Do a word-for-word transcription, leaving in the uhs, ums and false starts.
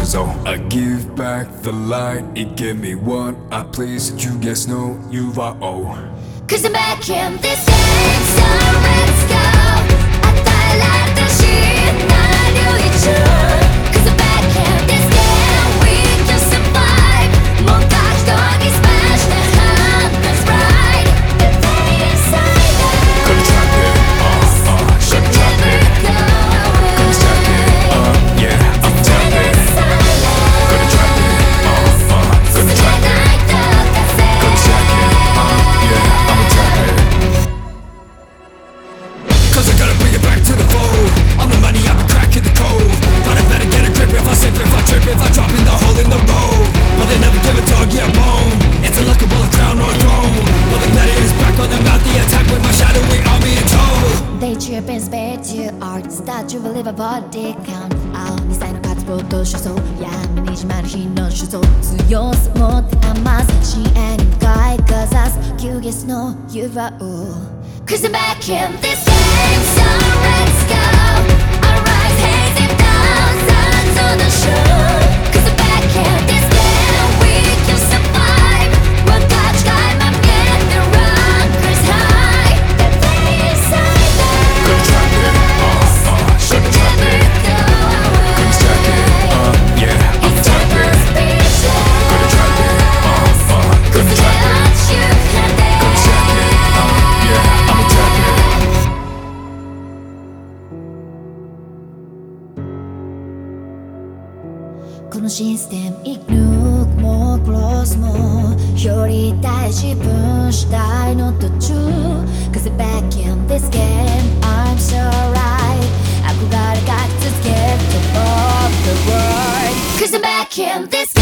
So I give back the light, it gave me what I please. You guys know you are all. Cause I'm back in this game, so let's go. 아따라다시 나를 잊어. Cause I'm back in this game, we can survive. 뭔가 going smash the hand that's right. The day inside us. Gonna trap it, uh, uh, gonna trap it. Gonna stack it, uh, yeah, I'm tapping. Gonna trap it, uh, uh, gonna trap it. Gonna stack it, uh, yeah, I'ma tap it. Cause I gotta bring it back to the fold. I'm the money, I'm cracking the code. But I better get a grip if I slip, if I trip, if I drop in the hole in the road. But they never give a dog, yeah, bone. It's a lookable crown or throne. Well, the better is back on the mouth, the attack with my shadowy army in tow. They chirp and spare to art. Start to believe a body count out. に歳の活動と主張闇にじまる日の主張強さ持って余す支援に向かいかざす休日のユーフォー Cause I'm back in this game, so let's go. I rise, hazing down, suns on the shore. Cause I'm back in this game, we can survive. What God's got my get the rockers high. The day inside us. Gonna trap it, uh, uh, gonna trap it. Gonna stack it, uh, yeah, I'm tapping. Gonna trap it, uh, uh, gonna trap it. Gonna stack it, uh, yeah, I'ma tap it. このシステム生き抜くもクロスもより大自分次第の途中 Cause I'm back in this game I'm so right 憧れが続ける Top of the world Cause I'm back in this